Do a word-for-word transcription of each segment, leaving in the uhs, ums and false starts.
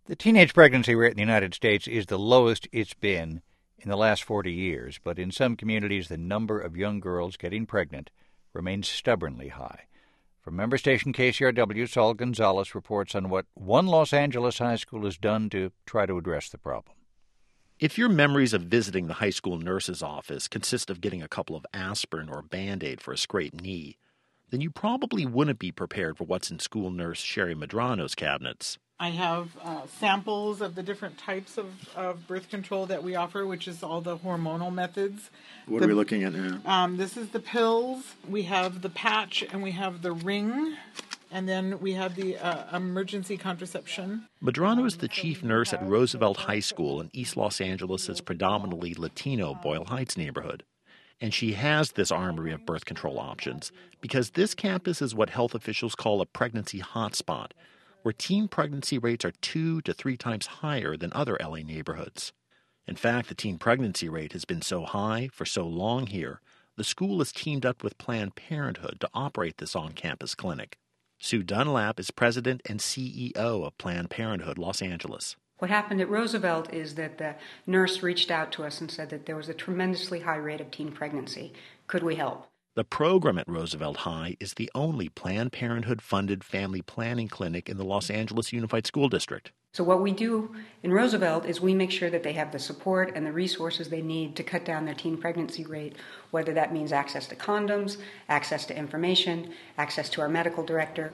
The teenage pregnancy rate in the United States is the lowest it's been in the last forty years, but in some communities the number of young girls getting pregnant remains stubbornly high. From member station K C R W, Saul Gonzalez reports on what one Los Angeles high school has done to try to address the problem. If your memories of visiting the high school nurse's office consist of getting a couple of aspirin or a Band-Aid for a scraped knee, then you probably wouldn't be prepared for what's in school nurse Sherry Medrano's cabinets. I have uh, samples of the different types of, of birth control that we offer, which is all the hormonal methods. What the, are we looking at now? Um, this is the pills. We have the patch, and we have the ring, and then we have the uh, emergency contraception. Medrano is the chief nurse at Roosevelt High School in East Los Angeles' predominantly Latino Boyle Heights neighborhood. And she has this armory of birth control options because this campus is what health officials call a pregnancy hotspot, where teen pregnancy rates are two to three times higher than other L A neighborhoods. In fact, the teen pregnancy rate has been so high for so long here, the school has teamed up with Planned Parenthood to operate this on-campus clinic. Sue Dunlap is president and C E O of Planned Parenthood Los Angeles. What happened at Roosevelt is that the nurse reached out to us and said that there was a tremendously high rate of teen pregnancy. Could we help? The program at Roosevelt High is the only Planned Parenthood-funded family planning clinic in the Los Angeles Unified School District. So what we do in Roosevelt is we make sure that they have the support and the resources they need to cut down their teen pregnancy rate, whether that means access to condoms, access to information, access to our medical director.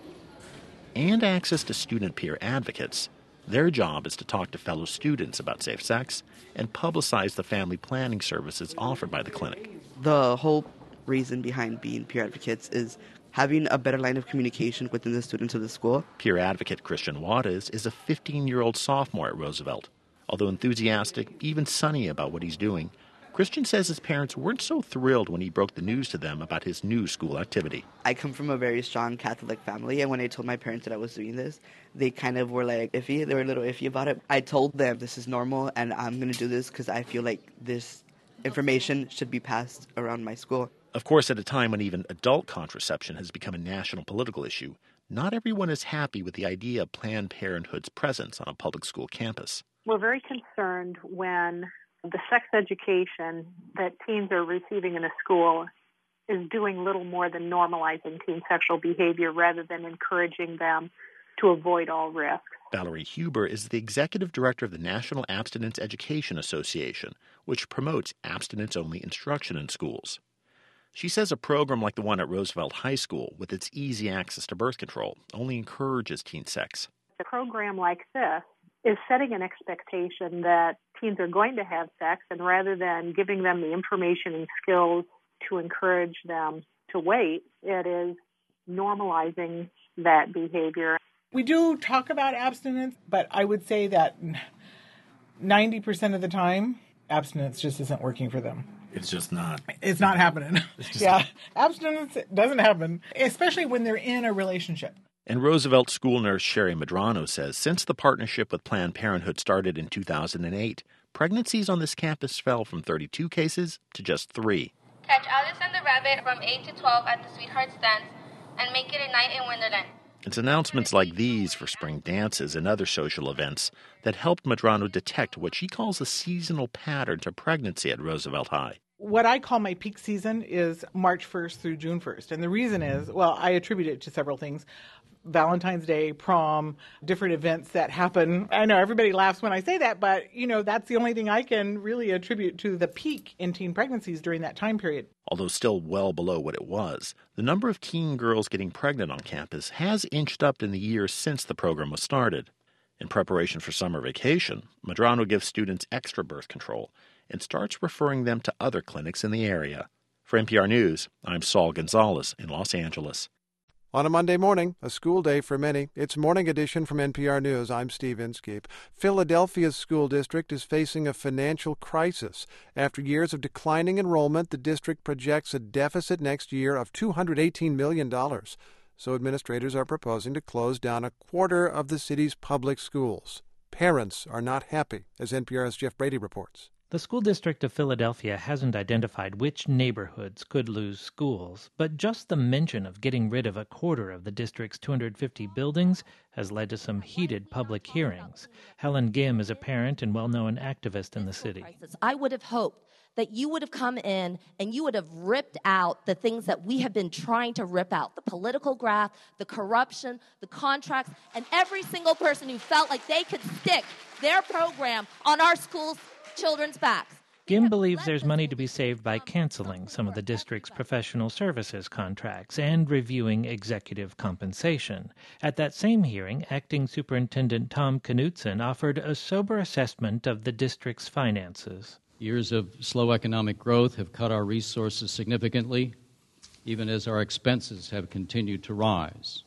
And access to student peer advocates. Their job is to talk to fellow students about safe sex and publicize the family planning services offered by the clinic. The whole reason behind being peer advocates is having a better line of communication within the students of the school. Peer advocate Christian Juarez is a fifteen-year-old sophomore at Roosevelt. Although enthusiastic, even sunny about what he's doing, Christian says his parents weren't so thrilled when he broke the news to them about his new school activity. I come from a very strong Catholic family, and when I told my parents that I was doing this, they kind of were like iffy. They were a little iffy about it. I told them this is normal, and I'm going to do this because I feel like this information should be passed around my school. Of course, at a time when even adult contraception has become a national political issue, not everyone is happy with the idea of Planned Parenthood's presence on a public school campus. We're very concerned when the sex education that teens are receiving in a school is doing little more than normalizing teen sexual behavior rather than encouraging them to avoid all risks. Valerie Huber is the executive director of the National Abstinence Education Association, which promotes abstinence-only instruction in schools. She says a program like the one at Roosevelt High School, with its easy access to birth control, only encourages teen sex. A program like this is setting an expectation that teens are going to have sex, and rather than giving them the information and skills to encourage them to wait, it is normalizing that behavior. We do talk about abstinence, but I would say that ninety percent of the time, abstinence just isn't working for them. It's just not. It's not happening. It's just yeah, abstinence doesn't happen, especially when they're in a relationship. And Roosevelt school nurse Sherry Medrano says since the partnership with Planned Parenthood started in two thousand eight, pregnancies on this campus fell from thirty-two cases to just three. Catch Alice and the Rabbit from eight to twelve at the Sweethearts Dance and make it a night in Wonderland. It's announcements like these for spring dances and other social events that helped Medrano detect what she calls a seasonal pattern to pregnancy at Roosevelt High. What I call my peak season is March first through June first. And the reason is, well, I attribute it to several things. Valentine's Day, prom, different events that happen. I know everybody laughs when I say that, but, you know, that's the only thing I can really attribute to the peak in teen pregnancies during that time period. Although still well below what it was, the number of teen girls getting pregnant on campus has inched up in the years since the program was started. In preparation for summer vacation, Medrano gives students extra birth control and starts referring them to other clinics in the area. For N P R News, I'm Saul Gonzalez in Los Angeles. On a Monday morning, a school day for many, it's Morning Edition from N P R News. I'm Steve Inskeep. Philadelphia's school district is facing a financial crisis. After years of declining enrollment, the district projects a deficit next year of two hundred eighteen million dollars. So administrators are proposing to close down a quarter of the city's public schools. Parents are not happy, as N P R's Jeff Brady reports. The school district of Philadelphia hasn't identified which neighborhoods could lose schools, but just the mention of getting rid of a quarter of the district's two hundred fifty buildings has led to some heated public hearings. Helen Gim is a parent and well-known activist in the city. I would have hoped that you would have come in and you would have ripped out the things that we have been trying to rip out, the political graft, the corruption, the contracts, and every single person who felt like they could stick their program on our schools' children's backs. Gim believes there's money to be saved by canceling some of the district's professional services contracts and reviewing executive compensation. At that same hearing, Acting Superintendent Tom Knutson offered a sober assessment of the district's finances. Years of slow economic growth have cut our resources significantly, even as our expenses have continued to rise.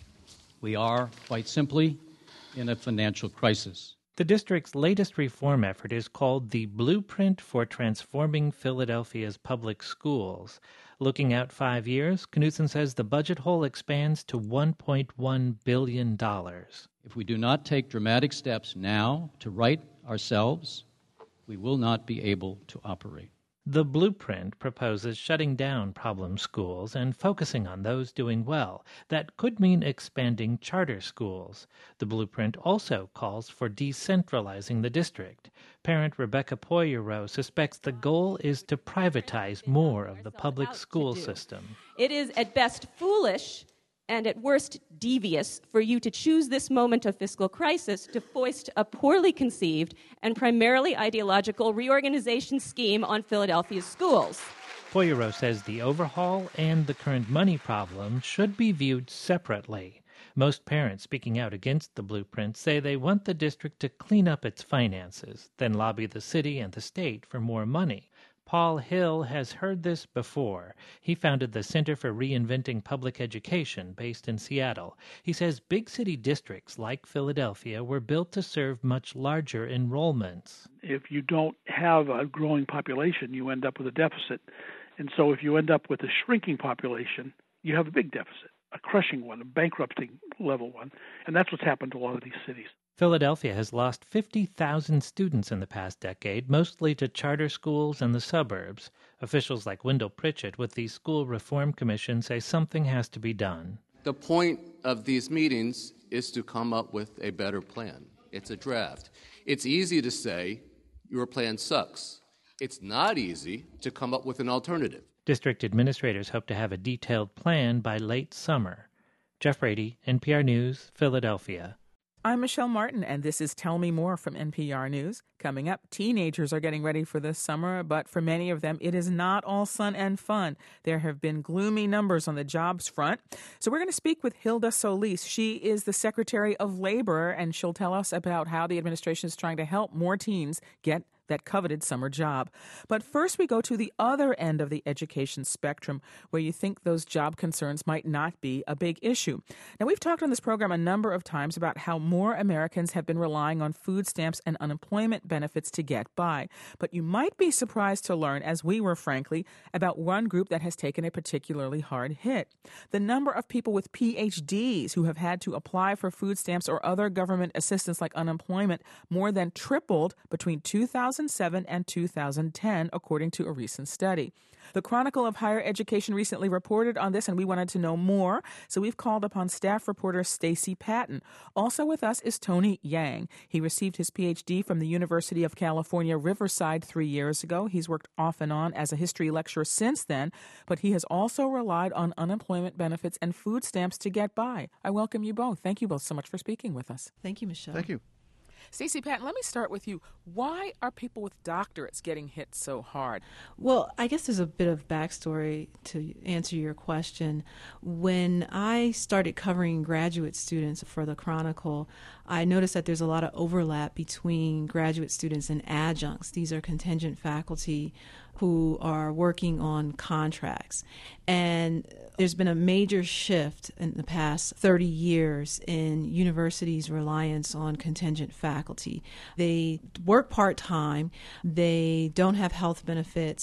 We are, quite simply, in a financial crisis. The district's latest reform effort is called the Blueprint for Transforming Philadelphia's Public Schools. Looking out five years, Knutson says the budget hole expands to one point one billion dollars. If we do not take dramatic steps now to right ourselves, we will not be able to operate. The Blueprint proposes shutting down problem schools and focusing on those doing well. That could mean expanding charter schools. The Blueprint also calls for decentralizing the district. Parent Rebecca Poyero suspects the goal is to privatize more of the public school system. It is at best foolish and at worst devious for you to choose this moment of fiscal crisis to foist a poorly conceived and primarily ideological reorganization scheme on Philadelphia's schools. Poyero says the overhaul and the current money problem should be viewed separately. Most parents speaking out against the Blueprint say they want the district to clean up its finances, then lobby the city and the state for more money. Paul Hill has heard this before. He founded the Center for Reinventing Public Education based in Seattle. He says big city districts like Philadelphia were built to serve much larger enrollments. If you don't have a growing population, you end up with a deficit. And so if you end up with a shrinking population, you have a big deficit, a crushing one, a bankrupting level one. And that's what's happened to a lot of these cities. Philadelphia has lost fifty thousand students in the past decade, mostly to charter schools and the suburbs. Officials like Wendell Pritchett with the School Reform Commission say something has to be done. The point of these meetings is to come up with a better plan. It's a draft. It's easy to say, your plan sucks. It's not easy to come up with an alternative. District administrators hope to have a detailed plan by late summer. Jeff Brady, N P R News, Philadelphia. I'm Michelle Martin, and this is Tell Me More from N P R News. Coming up, teenagers are getting ready for the summer, but for many of them, it is not all sun and fun. There have been gloomy numbers on the jobs front. So we're going to speak with Hilda Solis. She is the Secretary of Labor, and she'll tell us about how the administration is trying to help more teens get that coveted summer job. But first we go to the other end of the education spectrum, where you think those job concerns might not be a big issue. Now, we've talked on this program a number of times about how more Americans have been relying on food stamps and unemployment benefits to get by. But you might be surprised to learn, as we were frankly, about one group that has taken a particularly hard hit. The number of people with P H Ds who have had to apply for food stamps or other government assistance like unemployment more than tripled between two thousand seven and two thousand ten, according to a recent study. The Chronicle of Higher Education recently reported on this, and we wanted to know more, so we've called upon staff reporter Stacy Patton. Also with us is Tony Yang. He received his P H D from the University of California, Riverside three years ago. He's worked off and on as a history lecturer since then, but he has also relied on unemployment benefits and food stamps to get by. I welcome you both. Thank you both so much for speaking with us. Thank you, Michelle. Thank you. Stacey Patton, let me start with you. Why are people with doctorates getting hit so hard? Well, I guess there's a bit of backstory to answer your question. When I started covering graduate students for the Chronicle, I noticed that there's a lot of overlap between graduate students and adjuncts. These are contingent faculty who are working on contracts. And there's been a major shift in the past thirty years in universities' reliance on contingent faculty. They work part-time, they don't have health benefits,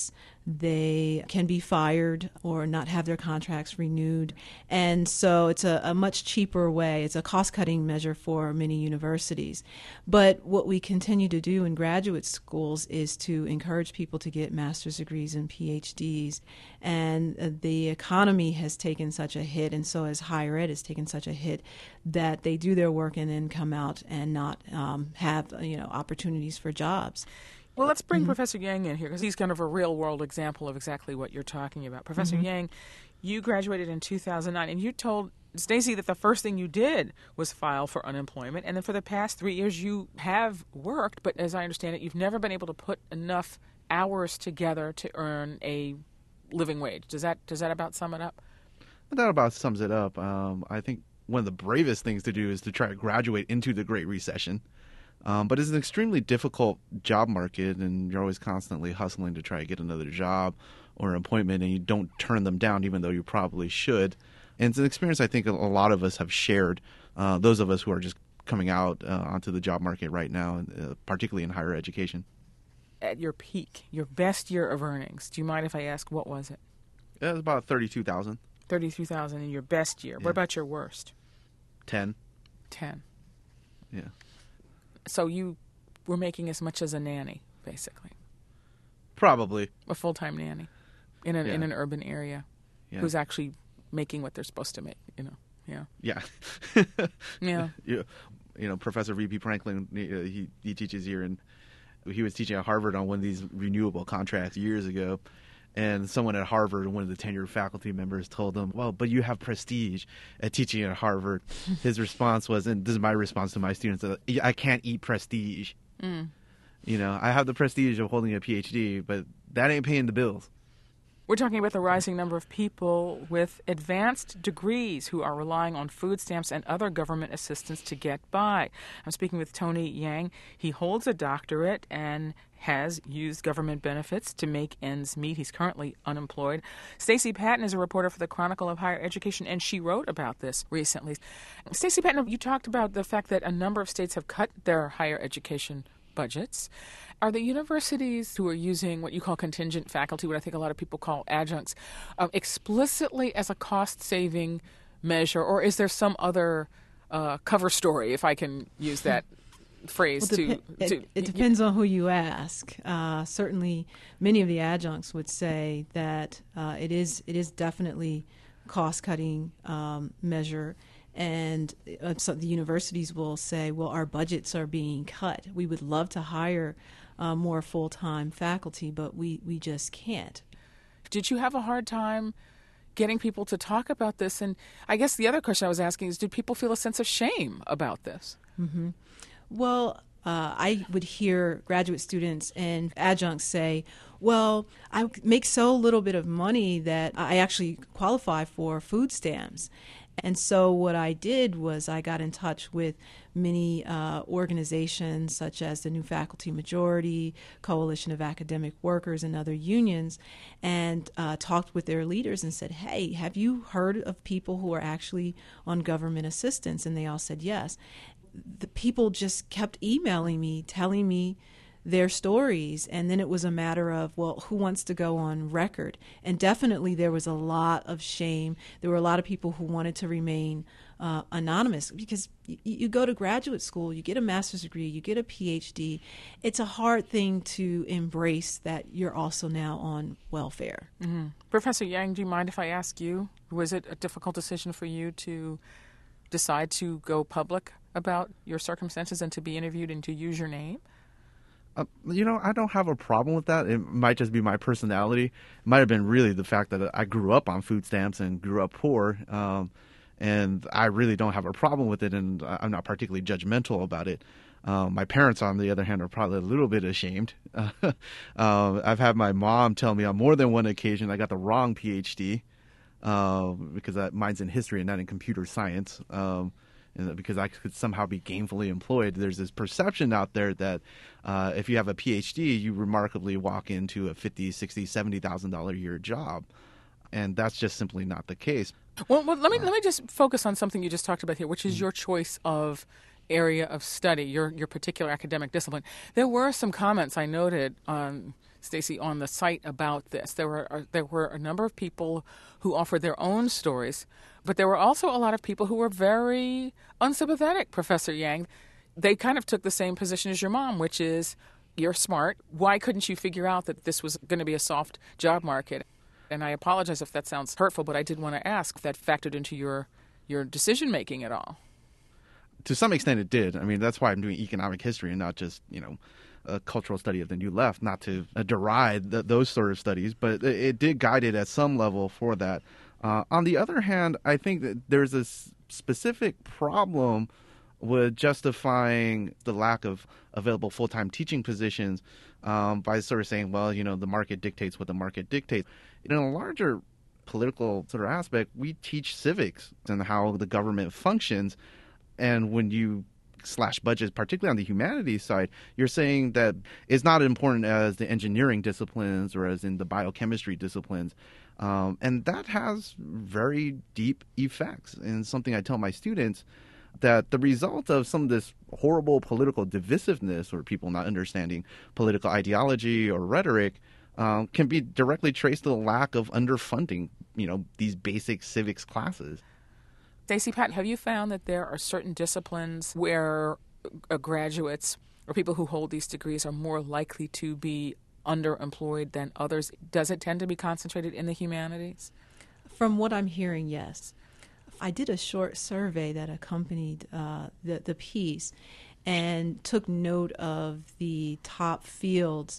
they can be fired or not have their contracts renewed. And so it's a, a much cheaper way. It's a cost-cutting measure for many universities. But what we continue to do in graduate schools is to encourage people to get master's degrees and P H Ds. And the economy has taken such a hit, and so has higher ed has taken such a hit, that they do their work and then come out and not um, have you know opportunities for jobs. Well, let's bring Mm-hmm. Professor Yang in here, because he's kind of a real-world example of exactly what you're talking about. Professor Mm-hmm. Yang, you graduated in two thousand nine, and you told Stacy that the first thing you did was file for unemployment, and then for the past three years you have worked, but as I understand it, you've never been able to put enough hours together to earn a living wage. Does that does that about sum it up? That about sums it up. Um, I think one of the bravest things to do is to try to graduate into the Great Recession. Um, but it's an extremely difficult job market, and you're always constantly hustling to try to get another job or an appointment, and you don't turn them down even though you probably should. And it's an experience I think a lot of us have shared, uh, those of us who are just coming out uh, onto the job market right now, uh, particularly in higher education. At your peak, your best year of earnings, do you mind if I ask what was it? It was about thirty-two thousand dollars. thirty-two thousand dollars in your best year. Yeah. What about your worst? ten. ten. Yeah. So you were making as much as a nanny, basically. Probably. A full-time nanny in an Yeah. in an urban area, Yeah. who's actually making what they're supposed to make, you know. Yeah. Yeah. Yeah. You, you know, Professor V P Franklin, he, he teaches here, and he was teaching at Harvard on one of these renewable contracts years ago. And someone at Harvard, one of the tenured faculty members, told him, well, but you have prestige at teaching at Harvard. His response was, and this is my response to my students, I can't eat prestige. Mm. You know, I have the prestige of holding a P H D, but that ain't paying the bills. We're talking about the rising number of people with advanced degrees who are relying on food stamps and other government assistance to get by. I'm speaking with Tony Yang. He holds a doctorate and has used government benefits to make ends meet. He's currently unemployed. Stacy Patton is a reporter for the Chronicle of Higher Education, and she wrote about this recently. Stacy Patton, you talked about the fact that a number of states have cut their higher education budgets. Are the universities who are using what you call contingent faculty, what I think a lot of people call adjuncts, uh, explicitly as a cost-saving measure, or is there some other uh, cover story, if I can use that phrase? Well, to, depe- to it, it depends on who you ask. Uh, certainly, many of the adjuncts would say that uh, it is it is definitely cost-cutting um, measure. And uh, so the universities will say, well, our budgets are being cut. We would love to hire uh, more full-time faculty, but we, we just can't. Did you have a hard time getting people to talk about this? And I guess the other question I was asking is, did people feel a sense of shame about this? Mm-hmm. Well, uh, I would hear graduate students and adjuncts say, well, I make so little bit of money that I actually qualify for food stamps. And so what I did was I got in touch with many uh, organizations such as the New Faculty Majority, Coalition of Academic Workers, and other unions, and uh, talked with their leaders and said, hey, have you heard of people who are actually on government assistance? And they all said yes. The people just kept emailing me, telling me their stories, and then it was a matter of, well, who wants to go on record? And definitely there was a lot of shame. There were a lot of people who wanted to remain uh, anonymous, because y- you go to graduate school, you get a master's degree, you get a P H D. It's a hard thing to embrace that you're also now on welfare. Mm-hmm. Professor Yang, do you mind if I ask you, was it a difficult decision for you to decide to go public about your circumstances and to be interviewed and to use your name? Uh, you know, I don't have a problem with that. It might just be my personality. It might have been really the fact that I grew up on food stamps and grew up poor, um, and I really don't have a problem with it, and I'm not particularly judgmental about it. Um, my parents, on the other hand, are probably a little bit ashamed. Uh, uh, I've had my mom tell me on more than one occasion I got the wrong P H D uh, because that, mine's in history and not in computer science. Um, And because I could somehow be gainfully employed. There's this perception out there that uh, if you have a P H D, you remarkably walk into a fifty thousand dollars, sixty thousand dollars, seventy thousand dollars a year job. And that's just simply not the case. Well, well let me let me just focus on something you just talked about here, which is your choice of area of study, your your particular academic discipline. There were some comments I noted on Stacy, on the site about this. There were there were a number of people who offered their own stories, but there were also a lot of people who were very unsympathetic, Professor Yang. They kind of took the same position as your mom, which is, you're smart. Why couldn't you figure out that this was going to be a soft job market? And I apologize if that sounds hurtful, but I did want to ask if that factored into your, your decision-making at all. To some extent it did. I mean, that's why I'm doing economic history and not just, you know, a cultural study of the New Left, not to uh, deride th- those sort of studies, but it, it did guide it at some level for that. Uh, on the other hand, I think that there's a s- specific problem with justifying the lack of available full-time teaching positions um, by sort of saying, well, you know, the market dictates what the market dictates. In a larger political sort of aspect, we teach civics and how the government functions. And when you slash budgets, particularly on the humanities side, you're saying that it's not as important as the engineering disciplines or as in the biochemistry disciplines. Um, and that has very deep effects. And something I tell my students, that the result of some of this horrible political divisiveness or people not understanding political ideology or rhetoric um, can be directly traced to the lack of underfunding, you know, these basic civics classes. Stacy Patton, have you found that there are certain disciplines where uh, graduates or people who hold these degrees are more likely to be underemployed than others? Does it tend to be concentrated in the humanities? From what I'm hearing, yes. I did a short survey that accompanied uh, the, the piece and took note of the top fields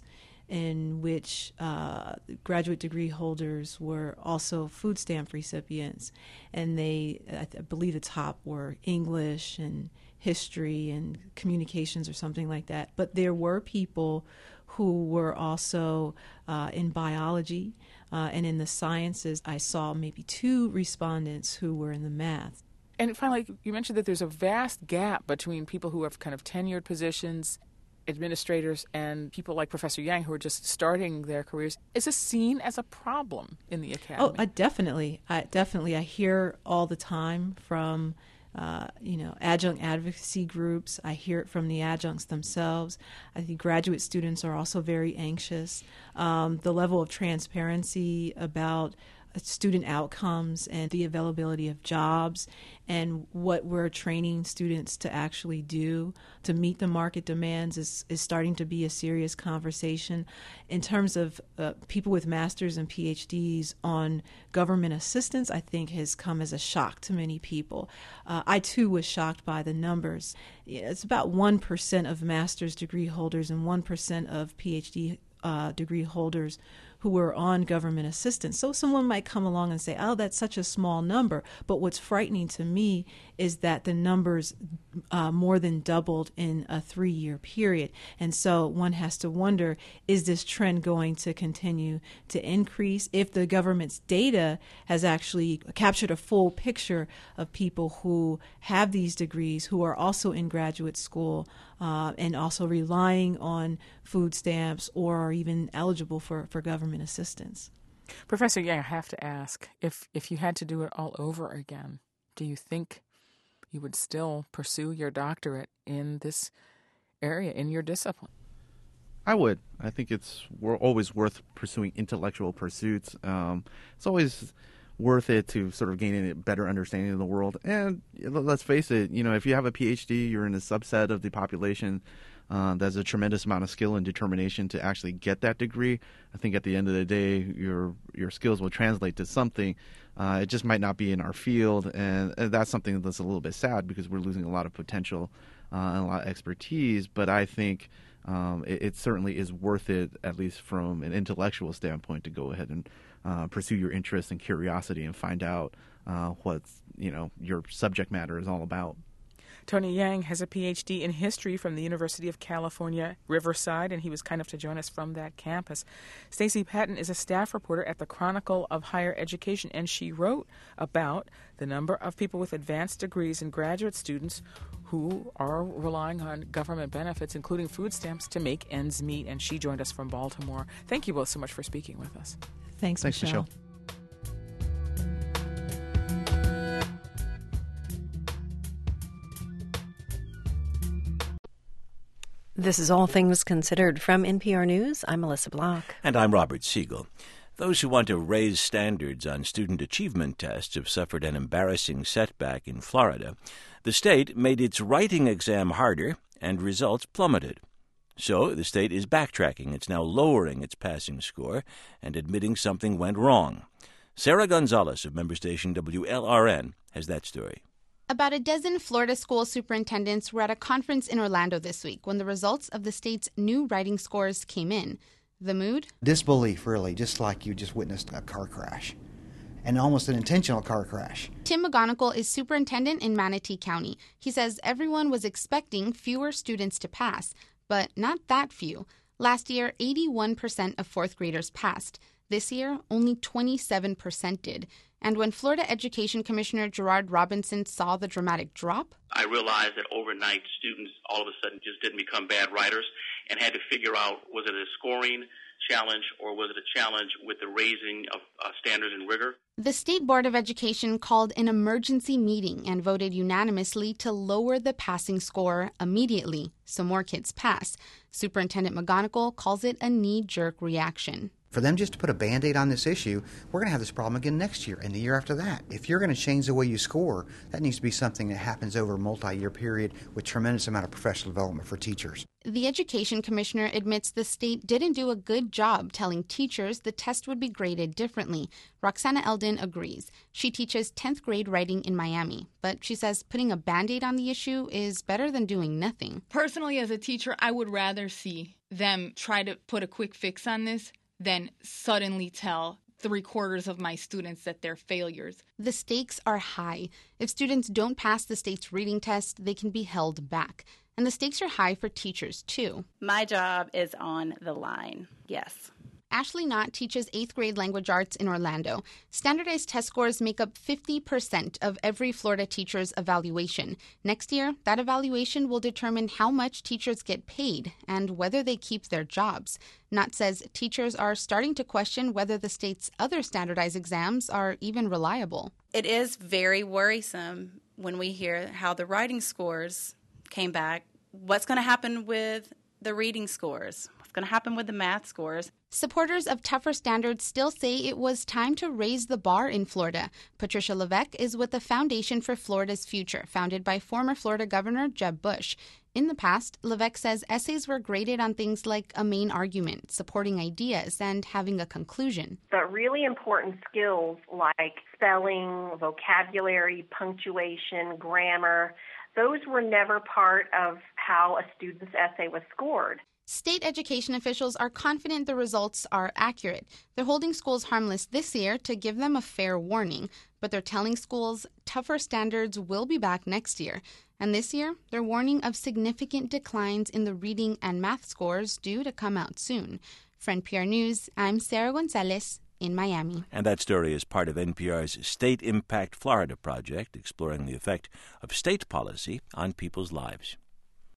in which uh, graduate degree holders were also food stamp recipients. And they, I, th- I believe the top were English and history and communications or something like that. But there were people who were also uh, in biology uh, and in the sciences. I saw maybe two respondents who were in the math. And finally, you mentioned that there's a vast gap between people who have kind of tenured positions, administrators, and people like Professor Yang who are just starting their careers. Is this seen as a problem in the academy? Oh, I definitely. I definitely. I hear all the time from, uh, you know, adjunct advocacy groups. I hear it from the adjuncts themselves. I think graduate students are also very anxious. Um, the level of transparency about student outcomes and the availability of jobs and what we're training students to actually do to meet the market demands is, is starting to be a serious conversation. In terms of uh, people with masters and P H Ds on government assistance, I think has come as a shock to many people. Uh, I too was shocked by the numbers. It's about one percent of master's degree holders and one percent of P H D uh, degree holders who were on government assistance. So someone might come along and say, oh, that's such a small number. But what's frightening to me is that the numbers uh, more than doubled in a three-year period. And so one has to wonder, is this trend going to continue to increase? If the government's data has actually captured a full picture of people who have these degrees, who are also in graduate school, uh, and also relying on food stamps or are even eligible for, for government assistance. Professor Yang, I have to ask, if if you had to do it all over again, do you think you would still pursue your doctorate in this area, in your discipline? I would. I think it's we're always worth pursuing intellectual pursuits. Um, it's always worth it to sort of gain a better understanding of the world. And let's face it, you know, if you have a P H D, you're in a subset of the population. Uh, there's a tremendous amount of skill and determination to actually get that degree. I think at the end of the day, your your skills will translate to something. Uh, it just might not be in our field, and, and that's something that's a little bit sad because we're losing a lot of potential uh, and a lot of expertise. But I think um, it, it certainly is worth it, at least from an intellectual standpoint, to go ahead and uh, pursue your interest and curiosity and find out uh, what you know your subject matter is all about. Tony Yang has a P H D in history from the University of California, Riverside, and he was kind enough to join us from that campus. Stacy Patton is a staff reporter at the Chronicle of Higher Education, and she wrote about the number of people with advanced degrees and graduate students who are relying on government benefits, including food stamps, to make ends meet, and she joined us from Baltimore. Thank you both so much for speaking with us. Thanks, Thanks Michelle. Michelle. This is All Things Considered from N P R News. I'm Melissa Block. And I'm Robert Siegel. Those who want to raise standards on student achievement tests have suffered an embarrassing setback in Florida. The state made its writing exam harder, and results plummeted. So the state is backtracking. It's now lowering its passing score and admitting something went wrong. Sarah Gonzalez of member station W L R N has that story. About a dozen Florida school superintendents were at a conference in Orlando this week when the results of the state's new writing scores came in. The mood? Disbelief, really, just like you just witnessed a car crash, and almost an intentional car crash. Tim McGonigal is superintendent in Manatee County. He says everyone was expecting fewer students to pass, but not that few. Last year, eighty-one percent of fourth graders passed. This year, only twenty-seven percent did. And when Florida Education Commissioner Gerard Robinson saw the dramatic drop, I realized that overnight students all of a sudden just didn't become bad writers and had to figure out, was it a scoring challenge or was it a challenge with the raising of uh, standards and rigor? The State Board of Education called an emergency meeting and voted unanimously to lower the passing score immediately so more kids pass. Superintendent McGonigal calls it a knee-jerk reaction. For them just to put a Band-Aid on this issue, we're going to have this problem again next year and the year after that. If you're going to change the way you score, that needs to be something that happens over a multi-year period with tremendous amount of professional development for teachers. The Education Commissioner admits the state didn't do a good job telling teachers the test would be graded differently. Roxana Eldon agrees. She teaches tenth grade writing in Miami, but she says putting a Band-Aid on the issue is better than doing nothing. Personally, as a teacher, I would rather see them try to put a quick fix on this than suddenly tell three quarters of my students that they're failures. The stakes are high. If students don't pass the state's reading test, they can be held back. And the stakes are high for teachers, too. My job is on the line, yes. Ashley Knott teaches eighth grade language arts in Orlando. Standardized test scores make up fifty percent of every Florida teacher's evaluation. Next year, that evaluation will determine how much teachers get paid and whether they keep their jobs. Knott says teachers are starting to question whether the state's other standardized exams are even reliable. It is very worrisome when we hear how the writing scores came back. What's going to happen with the reading scores? What's going to happen with the math scores? Supporters of tougher standards still say it was time to raise the bar in Florida. Patricia Levesque is with the Foundation for Florida's Future, founded by former Florida Governor Jeb Bush. In the past, Levesque says essays were graded on things like a main argument, supporting ideas, and having a conclusion. But really important skills like spelling, vocabulary, punctuation, grammar, those were never part of how a student's essay was scored. State education officials are confident the results are accurate. They're holding schools harmless this year to give them a fair warning, but they're telling schools tougher standards will be back next year. And this year, they're warning of significant declines in the reading and math scores due to come out soon. For N P R News, I'm Sarah Gonzalez in Miami. And that story is part of N P R's State Impact Florida project, exploring the effect of state policy on people's lives.